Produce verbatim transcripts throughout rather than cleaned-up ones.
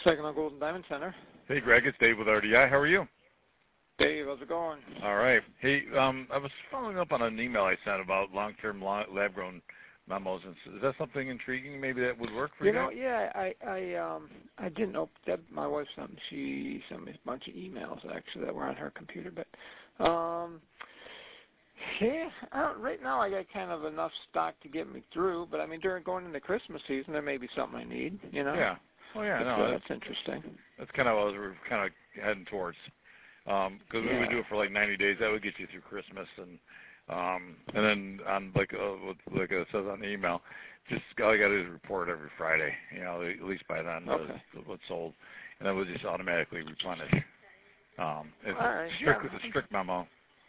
Saginaw Gold and Diamond Center. Hey, Greg, it's Dave with R D I. How are you? Dave, how's it going? All right. Hey, um, I was following up on an email I sent about long-term lab-grown memos. Is that something intriguing? Maybe that would work for you? You know, yeah, I, I, um, I didn't know. Deb, my wife sent me. She sent me a bunch of emails actually that were on her computer, but, um, yeah, I don't, right now I got kind of enough stock to get me through. But I mean, during going into Christmas season, there may be something I need. You know? Yeah. Oh yeah, that's, no, uh, that's, that's interesting. That's kind of what we were kind of heading towards. Because um, yeah. we would do it for like ninety days. That would get you through Christmas, and um, and then on like uh, like it says on the email, just all you got to do is report every Friday. You know, at least by then okay. uh, what's sold, and that would just automatically replenish. Um, it's all right. a strict, yeah. it's a strict memo.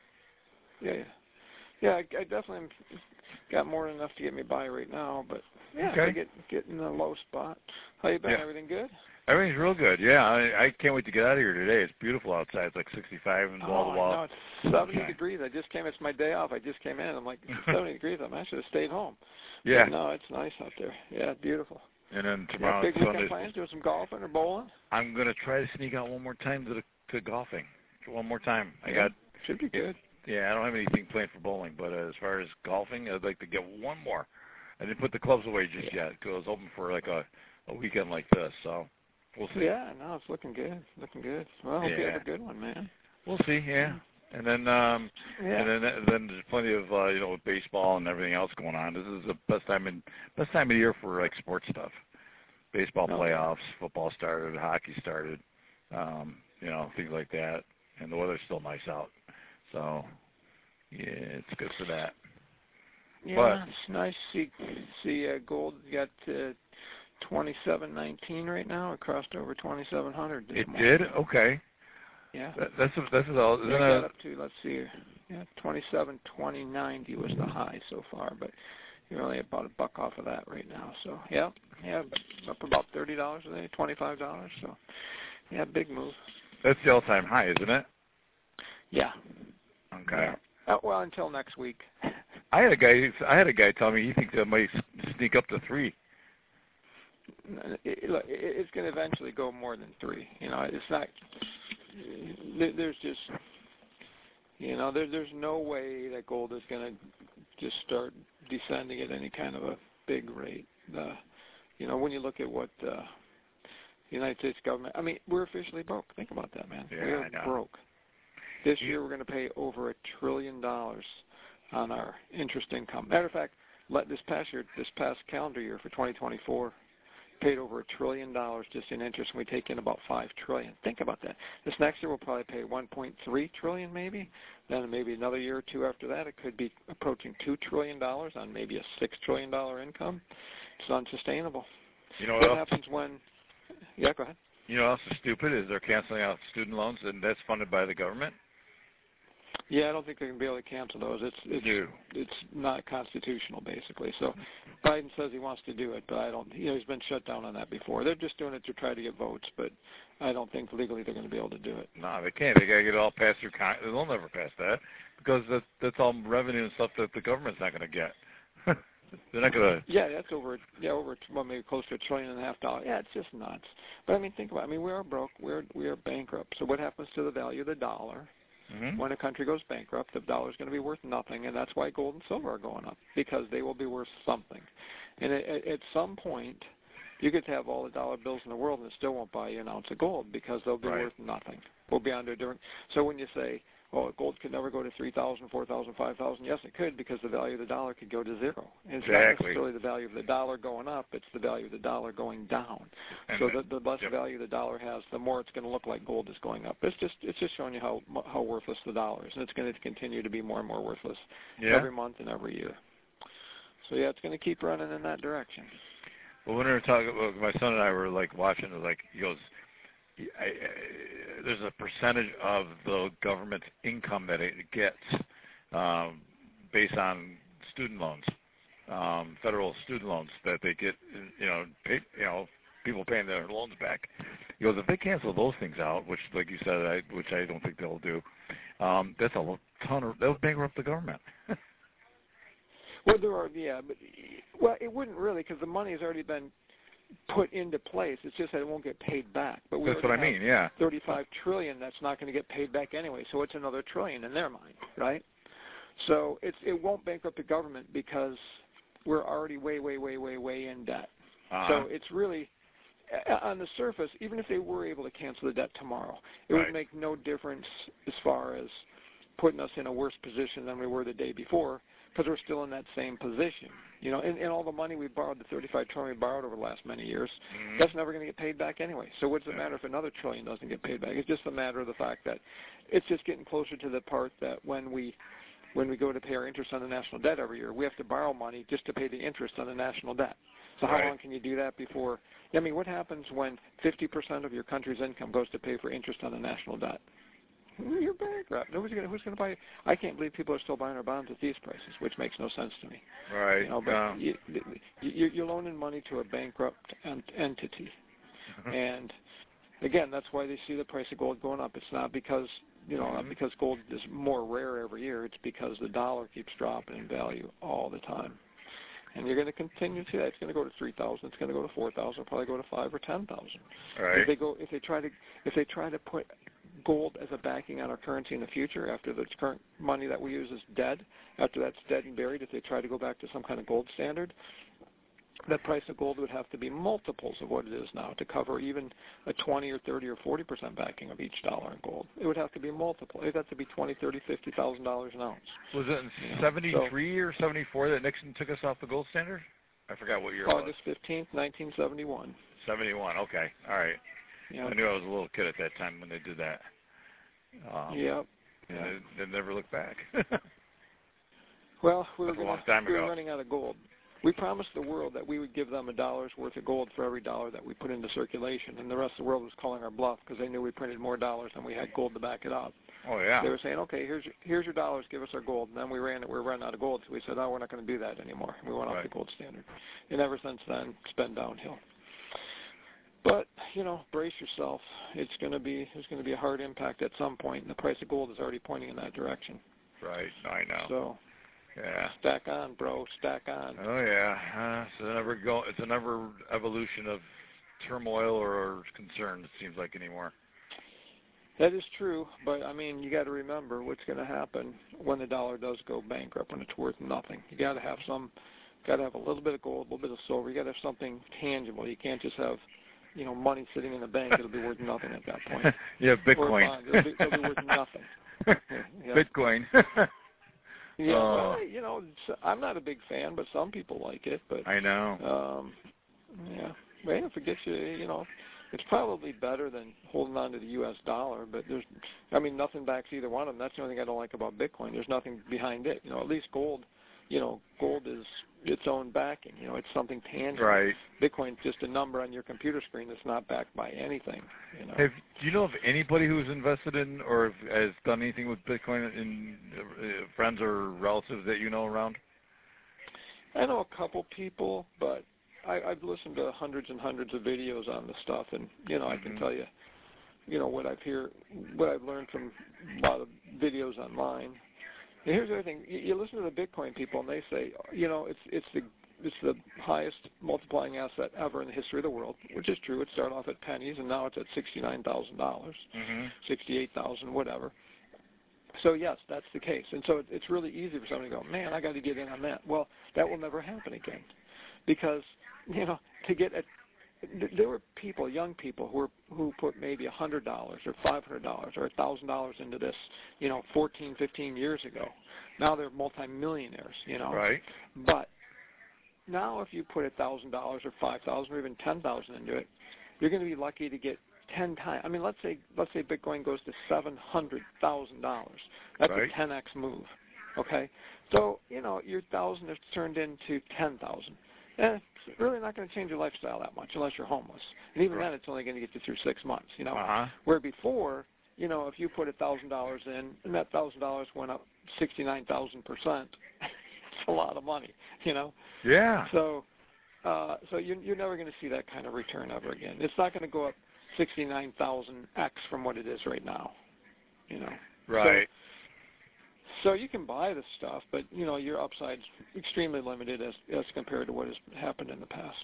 Yeah, yeah, yeah. I, I definitely got more than enough to get me by right now, but yeah, okay. I get get in a low spot. How you been? Yeah. Everything good? Everything's real good. Yeah, I, I can't wait to get out of here today. It's beautiful outside. It's like sixty-five and wall to wall. Oh, no, it's seventy okay. degrees. I just came. It's my day off. I just came in. I'm like, it's seventy degrees. I'm I should have stayed home. Yeah. But no, it's nice out there. Yeah, beautiful. And then tomorrow, yeah, big weekend Sunday, plans. Doing some golfing or bowling? I'm gonna try to sneak out one more time to the, to golfing. One more time. I yeah, got. Should be good. Yeah, I don't have anything planned for bowling, but uh, as far as golfing, I'd like to get one more. I didn't put the clubs away just yeah. yet because I was hoping for like a, a weekend like this. So we'll see. Yeah, no, it's looking good. Looking good. Well, I hope yeah. you have a good one, man. We'll see. Yeah. And then, um, yeah. and then, then there's plenty of uh, you know, with baseball and everything else going on. This is the best time in best time of year for like sports stuff. Baseball no. playoffs, football started, hockey started, um, you know, things like that. And the weather's still nice out, so yeah, it's good for that. Yeah, but, it's nice to see see uh, gold got uh, twenty-seven nineteen right now. It crossed over twenty-seven hundred. This it morning. did? Okay. Yeah. That, that's that's all. Isn't yeah, it a, got up to let's see, yeah, twenty-seven twenty ninety was the high so far, but you're only about a buck off of that right now. So yeah, yeah, up about thirty dollars a day, twenty-five dollars. So yeah, big move. That's the all-time high, isn't it? Yeah. Okay. Yeah. Uh, well, until next week. I had a guy. I had a guy tell me he thinks it might sneak up to three. It, look, it's going to eventually go more than three. You know, it's not. There's just, you know, there, there's no way that gold is going to just start descending at any kind of a big rate. Uh, you know, when you look at what uh, the United States government, I mean, we're officially broke. Think about that, man. Yeah, we're I know. broke. This year we're going to pay over a trillion dollars on our interest income. Matter of fact, let this past year, this past calendar year for twenty twenty-four, paid over a trillion dollars just in interest, and we take in about five trillion. Think about that. This next year we'll probably pay one point three trillion, maybe. Then maybe another year or two after that, it could be approaching two trillion dollars on maybe a six trillion dollar income. It's unsustainable. You know what, what happens when? Yeah, go ahead. You know what else is stupid is they're canceling out student loans, and that's funded by the government. Yeah, I don't think they're going to be able to cancel those. It's it's no. it's not constitutional, basically. So Biden says he wants to do it, but I don't. You know, he's been shut down on that before. They're just doing it to try to get votes, but I don't think legally they're going to be able to do it. No, they can't. They got to get it all passed through Congress. They'll never pass that because that, that's all revenue and stuff that the government's not going to get. They're not going to. Yeah, that's over. Yeah, over well, maybe close to a trillion and a half dollars. Yeah, it's just nuts. But I mean, think about. It. I mean, we are broke. We're we are bankrupt. So what happens to the value of the dollar? Mm-hmm. When a country goes bankrupt, the dollar is going to be worth nothing, and that's why gold and silver are going up, because they will be worth something. And at, at some point, you could have all the dollar bills in the world, and it still won't buy you an ounce of gold because they'll be right. worth nothing. We'll be under during. So when you say, "Oh, gold could never go to three thousand, four thousand, five thousand," yes, it could, because the value of the dollar could go to zero. And it's exactly. not necessarily the value of the dollar going up; it's the value of the dollar going down. And so the, the, the less yep. value the dollar has, the more it's going to look like gold is going up. It's just it's just showing you how how worthless the dollar is, and it's going to continue to be more and more worthless yeah. every month and every year. So yeah, it's going to keep running in that direction. Well, when we were talking, my son and I were like watching, it was like he goes, I, I, "There's a percentage of the government's income that it gets um, based on student loans, um, federal student loans that they get, you know, pay, you know, people paying their loans back." He goes, "If they cancel those things out, which, like you said, I, which I don't think they'll do, um, that's a ton of they'll bankrupt the government." Well, there are, yeah, but well, it wouldn't really, because the money has already been put into place. It's just that it won't get paid back. But we That's what I mean, yeah. thirty-five trillion that's not going to get paid back anyway, so it's another trillion in their mind, right? So it's it won't bankrupt the government because we're already way, way, way, way, way in debt. Uh-huh. So it's really, on the surface, even if they were able to cancel the debt tomorrow, it Right. would make no difference as far as putting us in a worse position than we were the day before, because we're still in that same position. You know, and, and all the money we borrowed, the thirty-five trillion we borrowed over the last many years, mm-hmm. that's never going to get paid back anyway. So what's the yeah. matter if another trillion doesn't get paid back? It's just a matter of the fact that it's just getting closer to the part that when we when we go to pay our interest on the national debt every year, we have to borrow money just to pay the interest on the national debt. So how right. long can you do that before? I mean, what happens when fifty percent of your country's income goes to pay for interest on the national debt? You're bankrupt. Nobody's gonna. Who's going to buy? I can't believe people are still buying our bonds at these prices, which makes no sense to me. Right. You know, but um, you, you, you're loaning money to a bankrupt ent- entity, and again, that's why they see the price of gold going up. It's not because you know, mm-hmm. not because gold is more rare every year. It's because the dollar keeps dropping in value all the time, and you're going to continue to see that. It's going to go to three thousand. It's going to go to four thousand. Probably go to five or ten thousand. Right. If they go, if they try to, if they try to put gold as a backing on our currency in the future, after the current money that we use is dead, after that's dead and buried, if they try to go back to some kind of gold standard, the price of gold would have to be multiples of what it is now to cover even a twenty or thirty or forty percent backing of each dollar in gold. It would have to be multiple. It would have to be twenty, thirty, fifty thousand dollars an ounce. Was it in you know? seventy-three so, or seventy-four that Nixon took us off the gold standard? I forgot what year it was. August fifteenth, nineteen seventy-one. seventy-one, okay. All right. Yep. I knew I was a little kid at that time when they did that. Um, yep. And yep. they, they never looked back. Well, we were, That's a long gonna, time we were ago. running out of gold. We promised the world that we would give them a dollar's worth of gold for every dollar that we put into circulation, and the rest of the world was calling our bluff because they knew we printed more dollars than we had gold to back it up. Oh, yeah. They were saying, okay, here's your, here's your dollars, give us our gold. And then we ran it, we were running out of gold, so we said, oh, we're not going to do that anymore. We went right. off the gold standard. And ever since then, it's been downhill. But, you know, brace yourself. It's going to be there's going to be a hard impact at some point, and the price of gold is already pointing in that direction. Right, I know. So, yeah. Stack on, bro, stack on. Oh, yeah. Uh, it's, a never go, it's a never evolution of turmoil or concern, it seems like, anymore. That is true, but, I mean, you got to remember what's going to happen when the dollar does go bankrupt, when it's worth nothing. You got to have some, got to have a little bit of gold, a little bit of silver. You got to have something tangible. You can't just have, you know, money sitting in the bank. It'll be worth nothing at that point. Yeah, Bitcoin. Or a bond. It'll be, it'll be worth nothing. Yeah. Bitcoin. Yeah, oh. well, you know, I'm not a big fan, but some people like it. But I know. Um, yeah, well, if it gets you, you know, it's probably better than holding on to the U S dollar. But there's, I mean, nothing backs either one of them. That's the only thing I don't like about Bitcoin. There's nothing behind it. You know, at least gold, you know, gold is its own backing. You know, it's something tangible. Right. Bitcoin's just a number on your computer screen that's not backed by anything. You know. Have, do you know of anybody who's invested in or has done anything with Bitcoin in uh, friends or relatives that you know around? I know a couple people, but I, I've listened to hundreds and hundreds of videos on the stuff, and you know, mm-hmm. I can tell you, you know, what I've hear, what I've learned from a lot of videos online. And here's the other thing: you, you listen to the Bitcoin people, and they say, you know, it's it's the it's the highest multiplying asset ever in the history of the world, which is true. It started off at pennies, and now it's at sixty-nine thousand dollars, mm-hmm. sixty-eight thousand, whatever. So yes, that's the case, and so it, it's really easy for somebody to go, man, I got to get in on that. Well, that will never happen again, because you know, to get a there were people, young people, who were, who put maybe a hundred dollars or five hundred dollars or a thousand dollars into this, you know, fourteen, fifteen years ago. Now they're multimillionaires, you know. Right. But now, if you put a thousand dollars or five thousand or even ten thousand into it, you're going to be lucky to get ten times. I mean, let's say let's say Bitcoin goes to seven hundred thousand dollars. That's right. a ten x move. Okay, so you know your thousand is turned into ten thousand. Eh, it's really not going to change your lifestyle that much unless you're homeless. And even right. then, it's only going to get you through six months. You know, uh-huh. where before, you know, if you put a thousand dollars in and that thousand dollars went up sixty-nine thousand percent, it's a lot of money. You know. Yeah. So, uh, so you're you're never going to see that kind of return ever again. It's not going to go up sixty-nine thousand x from what it is right now. You know. Right. So, So you can buy this stuff, but you know your upside's extremely limited as as compared to what has happened in the past.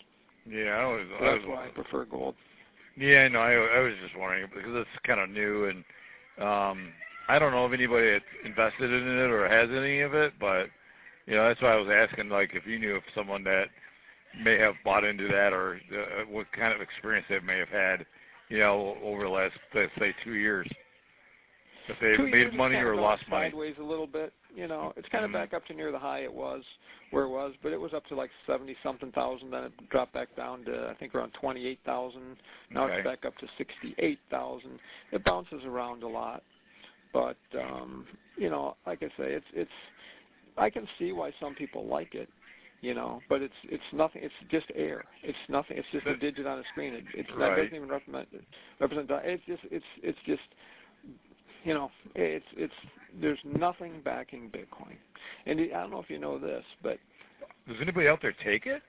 Yeah, I was. So I that's was, why I prefer gold. Yeah, no, I, I was just wondering because it's kind of new, and um, I don't know if anybody that's invested in it or has any of it, but you know, that's why I was asking, like, if you knew of someone that may have bought into that, or uh, what kind of experience they may have had, you know, over the last, let's say, two years. If they Two made years money it's kind or of gone lost money. sideways a little bit. You know, it's kind of mm-hmm. back up to near the high it was, where it was, but it was up to like seventy something thousand. Then it dropped back down to I think around twenty-eight thousand. Now Okay. it's back up to sixty-eight thousand. It bounces around a lot, but um, you know, like I say, it's it's. I can see why some people like it. You know, but it's it's nothing. It's just air. It's nothing. It's just a digit on a screen. It, it's right. not, it doesn't even represent represent. It's just it's it's just. You know, it's it's there's nothing backing Bitcoin, and I don't know if you know this, but does anybody out there take it?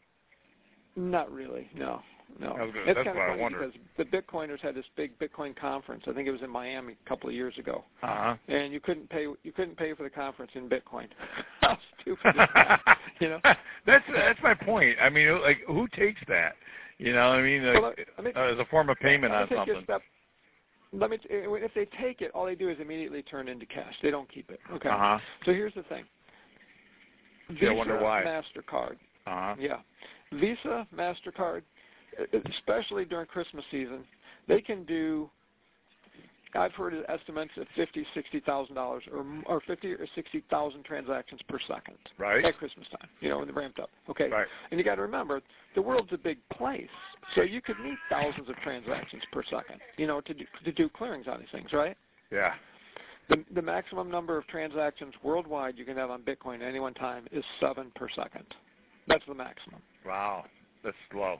Not really. No, no. I was gonna, It's that's kind what of I funny wondered. because the Bitcoiners had this big Bitcoin conference. I think it was in Miami a couple of years ago, Uh-huh. and you couldn't pay you couldn't pay for the conference in Bitcoin. How stupid is that? You know, that's that's my point. I mean, like, who takes that? You know, I mean, like, well, I mean, uh, as a form of payment on take something. a step. Let me. T- if they take it, all they do is immediately turn into cash. They don't keep it. Okay. Uh-huh. So here's the thing. Yeah, I wonder why. MasterCard. Uh-huh. Yeah. Visa, MasterCard, especially during Christmas season, they can do, I've heard estimates of fifty, sixty thousand dollars or or fifty or sixty thousand transactions per second. Right. At Christmas time, you know, when they're ramped up. Okay. Right. And you got to remember, the world's a big place, so you could need thousands of transactions per second, you know, to do, to do clearings on these things, right? Yeah. The the maximum number of transactions worldwide you can have on Bitcoin at any one time is seven per second. That's the maximum. Wow. That's slow.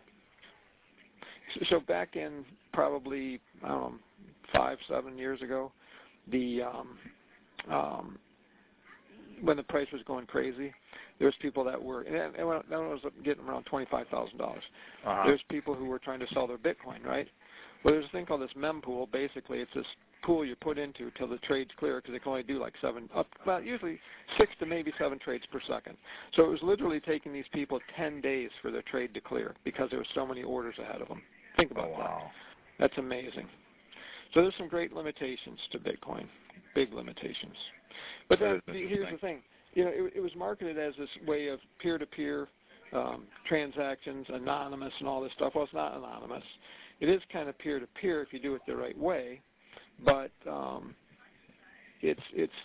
So, so back in probably I don't know, five, seven years ago, the um, um, when the price was going crazy, there was people that were and it was getting around twenty-five thousand dollars. Uh-huh. There's people who were trying to sell their Bitcoin, right? Well, there's a thing called this mempool. Basically, it's this pool you put into till the trade's clear because it can only do like seven, up, well, usually six to maybe seven trades per second. So it was literally taking these people ten days for their trade to clear because there were so many orders ahead of them. Think about oh, wow. that. That's amazing. So there's some great limitations to Bitcoin, big limitations. But then here's the thing. You know, it, it was marketed as this way of peer-to-peer um, transactions, anonymous and all this stuff. Well, it's not anonymous. It is kind of peer-to-peer if you do it the right way, but um, it's it's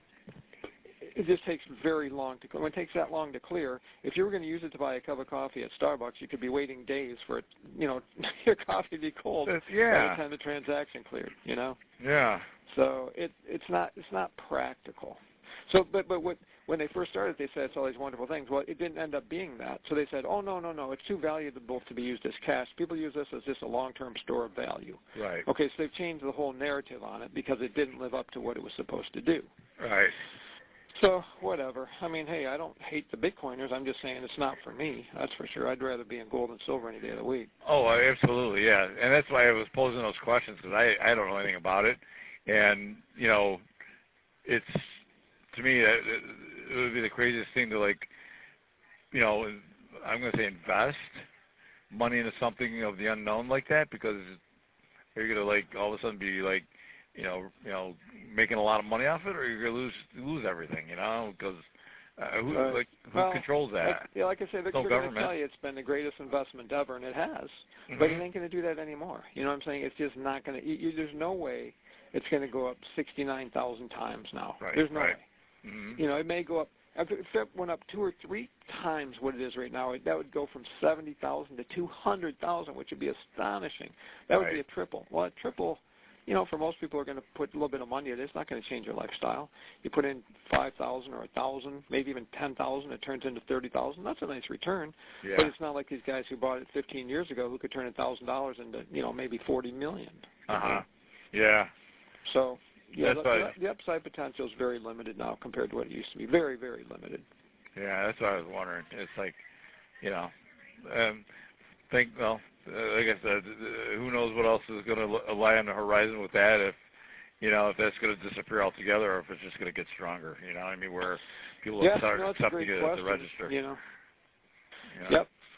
it just takes very long to clear. When it takes that long to clear, if you were going to use it to buy a cup of coffee at Starbucks, you could be waiting days for it, you know, your coffee to be cold That's, yeah. by the time the transaction cleared. You know. Yeah. So it it's not it's not practical. So, but but what when they first started, they said it's all these wonderful things. Well, it didn't end up being that. So they said, oh no no no, it's too valuable to be used as cash. People use this as just a long-term store of value. Right. Okay, so they've changed the whole narrative on it because it didn't live up to what it was supposed to do. Right. So whatever. I mean, hey, I don't hate the Bitcoiners. I'm just saying it's not for me. That's for sure. I'd rather be in gold and silver any day of the week. Oh, absolutely, yeah. And that's why I was posing those questions because I I don't know anything about it, and you know, it's to me it, it would be the craziest thing to like, you know, I'm going to say invest money into something of the unknown like that because you're going to like all of a sudden be like, you know, you know, making a lot of money off it, or you're going to lose lose everything, you know, because uh, who Right. like who well, controls that? Like, yeah, like I said, they're, no they're going to government. tell you it's been the greatest investment ever, and it has. Mm-hmm. But it ain't going to do that anymore. You know what I'm saying? It's just not going to. There's no way it's going to go up sixty-nine thousand times now. Right. There's no right. way. Mm-hmm. You know, it may go up. If it went up two or three times what it is right now, that would go from seventy thousand to two hundred thousand, which would be astonishing. That would right. be a triple. Well, a triple, you know, for most people who are going to put a little bit of money in it, it's not going to change your lifestyle. You put in five thousand or one thousand, maybe even ten thousand, it turns into thirty thousand. That's a nice return. Yeah. But it's not like these guys who bought it fifteen years ago who could turn one thousand dollars into, you know, maybe forty million dollars. Uh-huh. Yeah. So, yeah, That's the, why, the upside potential is very limited now compared to what it used to be. Very, very limited. yeah, that's what I was wondering. It's like, you know, um, think, well, uh, like I said, uh, who knows what else is going to lie on the horizon with that if, you know, if that's going to disappear altogether or if it's just going to get stronger, you know what I mean, where people yeah, will start no, accepting it question, at the register. You know. You know? Yep.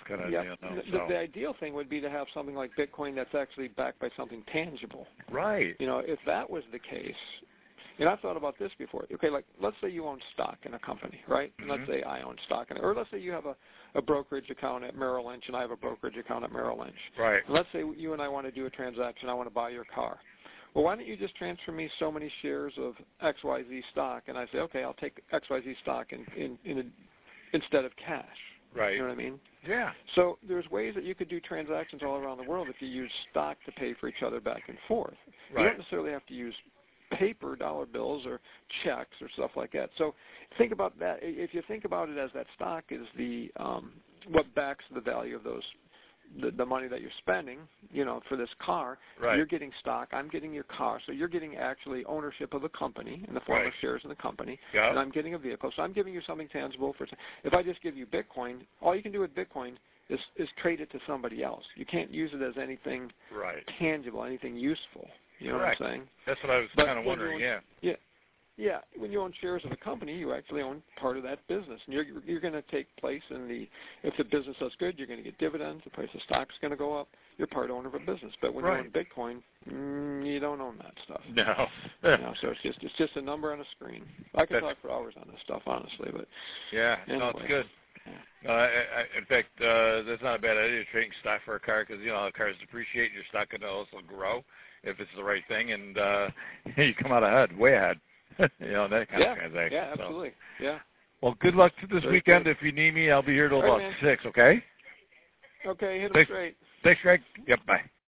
kind of, yep. you know, the, so. the ideal thing would be to have something like Bitcoin that's actually backed by something tangible. Right. You know, if that was the case, and I've thought about this before. Okay, like let's say you own stock in a company, right? And Mm-hmm. let's say I own stock in it, or let's say you have a, a brokerage account at Merrill Lynch and I have a brokerage account at Merrill Lynch. Right. And let's say you and I want to do a transaction. I want to buy your car. Well, why don't you just transfer me so many shares of X Y Z stock, and I say, okay, I'll take X Y Z stock in, in, in a, instead of cash. Right. You know what I mean? Yeah. So there's ways that you could do transactions all around the world if you use stock to pay for each other back and forth. Right. You don't necessarily have to use paper dollar bills or checks or stuff like that. So think about that. If you think about it as that stock is the um, what backs the value of those the, the money that you're spending, you know, for this car, right. You're getting stock, I'm getting your car, so you're getting actually ownership of the company in the form right. of shares in the company, yep. and I'm getting a vehicle, so I'm giving you something tangible. For if I just give you Bitcoin, all you can do with Bitcoin is, is trade it to somebody else. You can't use it as anything right. tangible, anything useful. You know Correct. what I'm saying? That's what I was kind of wondering, own, yeah. Yeah. Yeah, when you own shares of a company, you actually own part of that business, and you're you're going to take place in the. If the business does good, you're going to get dividends. The price of stock's going to go up. You're part owner of a business. But when right. you own Bitcoin, mm, you don't own that stuff. No. you know, so it's just it's just a number on a screen. I could That's, talk for hours on this stuff, honestly, but yeah, anyway. no, it's good. Yeah. Uh, I, I, in fact, uh, that's not a bad idea, trading stock for a car, because, you know, the cars depreciate, your stock can also grow if it's the right thing, and uh, you come out ahead, way ahead. you know, that kind yeah, of transaction. Yeah, absolutely. So. Yeah. Well, good luck to this Very weekend. good. If you need me, I'll be here till All about right, six, okay? Okay, hit them Thanks. straight. Thanks, Greg. Yep, bye.